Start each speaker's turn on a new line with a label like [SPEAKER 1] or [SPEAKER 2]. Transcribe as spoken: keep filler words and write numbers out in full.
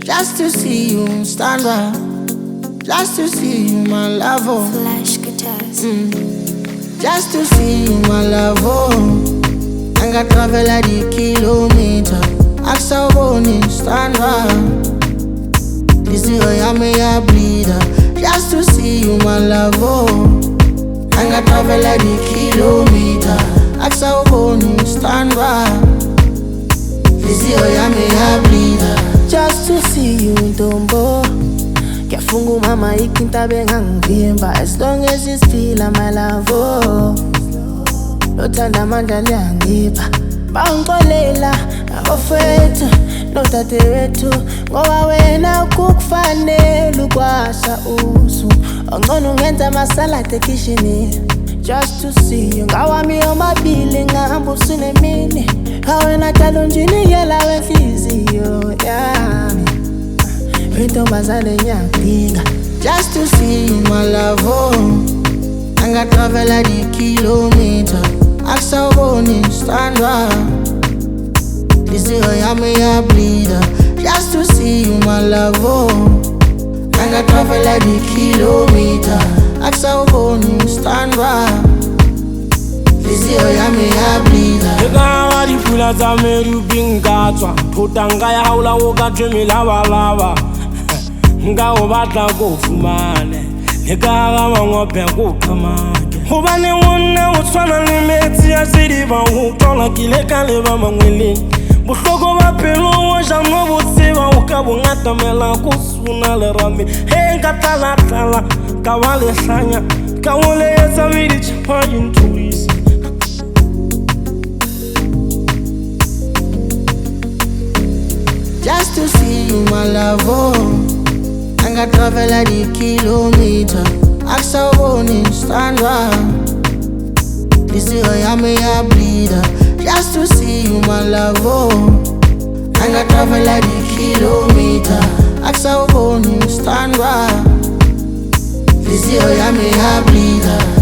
[SPEAKER 1] Just to see you stand by, just to see you, my love. Oh.
[SPEAKER 2] Flash guitars.
[SPEAKER 1] Mm. Just to see you, my love. Oh. I got travel at the kilometer. Ask how bony stand by. This is how I may a bleeder. Just to see you, my love. Oh. I got travel at the kilometer. Ask how bony stand by. This is how I may a bleeder.
[SPEAKER 3] Just to see you, Dombo. Kiafungu mama ikintabe ngangivimba. As long as you still are my love, oh. Lothanda mandla liyangipa. Bangixolela abafethu notate wethu ngoba wena kukufanele ukwasha usu. Ongcono ungenza amasalad ekitchenini. Just to see you, ngawami omabili ngahamba usunemini. Awena talonjini yela wenhliziyo yami. Intombazane ngiyadinga.
[SPEAKER 1] Just to see you, my love. Oh. I got travel at the kilometer. Ask how bony stand by. This is how I may a bleeder. Just to see you, my love. Oh. I got travel at the kilometer. Ask how bony stand by. This is how I may a bleeder.
[SPEAKER 4] Eka di pula za meru bingatwa. Potanga ya haula woka twemi lava lava. Nga o batla go fumane. Eka ga mangwa go kamake. Hobane wona o tshwana le metsi ya sediba ho tola kile ka le ba mangweleng. Bohloko ba pelo o ja no botseba o ka bongata mela go suna le rame. He nka tala tala ka ba le hlanya ka o le etsa me di chapa intuisi.
[SPEAKER 1] Just to see you, my love. Oh. I got travel at the kilometer. Ask how bony stand by. This is how I may a bleeder. Just to see you, my love. Oh. I got travel at the kilometer. Ask how bony stand by. This is how I may a bleeder.